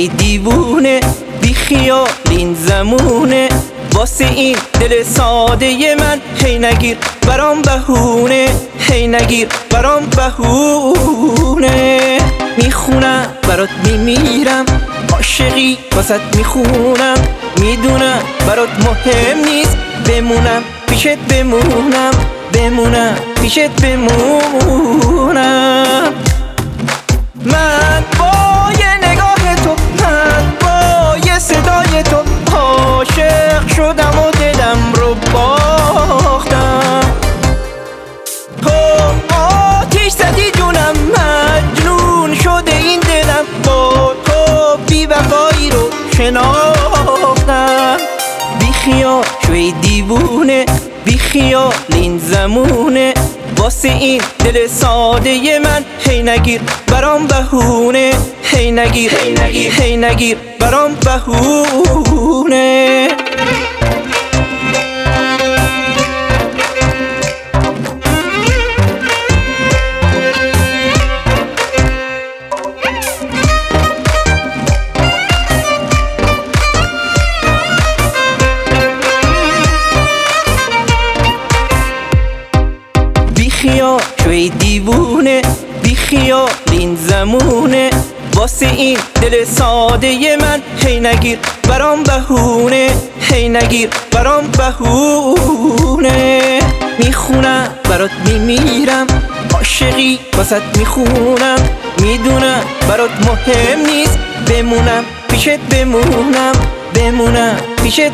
ای دیوونه بی خیال این زمونه، واسه این دل ساده من هی نگیر برام بهونه، هی نگیر برام بهونه. میخونم برات میمیرم، عاشقی واسط میخونم، میدونم برات مهم نیست بمونم پیشت، بمونم پیشت بمونم. من با یه نگاه تو، من با یه صدای تو عاشق شدم و دلم رو باختم. تو آتیش زدی جونم، مجنون شده این دلم، با تو بی وفایی رو شناختم. بی خیال شوی دیوونه، بی خیال این زمونه، واسه این دل ساده من هی نگیر برام بهونه، هی نگیر هی نگیر برام بهونه. بیخیال شوی دیوونه، بیخیال این زمونه، واسه این دل ساده من هی نگیر برام بهونه، هی نگیر برام بهونه. میخونم برات میمیرم، عاشقی واسط میخونم، میدونم برات مهم نیست بمونم پیشت، بمونم پیشت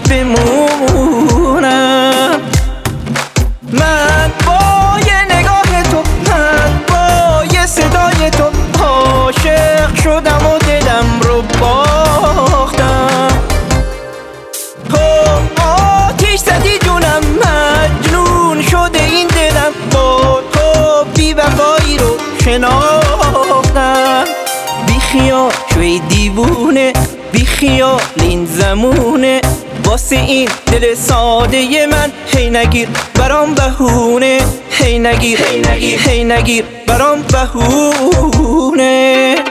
بمونم. من با یه نگاه تو، من با یه صدای تو عاشق شدم و دلم رو باختم. تو آتیش زدی جونم، مجنون شده این دلم، با تو بی وفایی رو شناختم. بی خیال شوی دیوونه، بی خیال این زمونه، واسه این دل ساده من هی نگیر برام بهونه، هی نگیر هی نگیر برام بهونه.